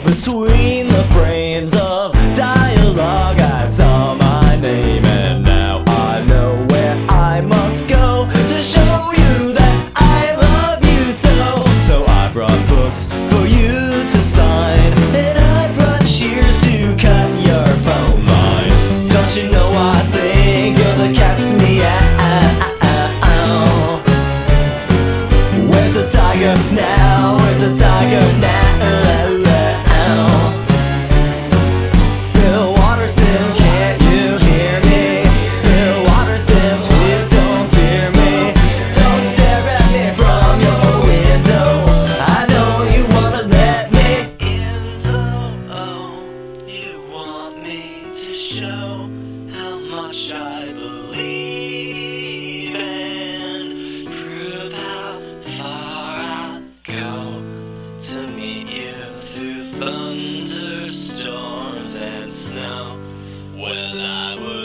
Between the frames of dialogue, I saw my name, and now I know where I must go to show you that I love you so. So I brought books for you to sign, and I brought shears to cut your phone line. Don't you know I think you're the cat's meow? Where's the tiger now? Where's the tiger now? Bill Watterson, can't you hear me? Bill Watterson, please don't fear me. Don't stare at me from your window. I know you wanna let me in though. You want me to show how much I believe and prove how far I'd go to meet you through thunderstorms and snow. Well, I would